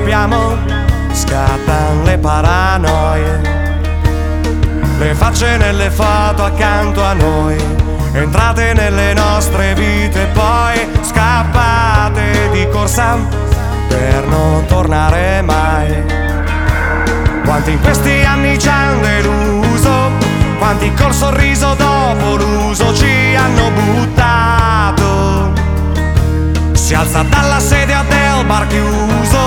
sappiamo, scattano le paranoie, le facce nelle foto accanto a noi, entrate nelle nostre vite, poi scappate di corsa per non tornare mai. Quanti in questi anni ci hanno deluso, quanti col sorriso dopo l'uso ci hanno buttato. Si alza dalla sedia del bar chiuso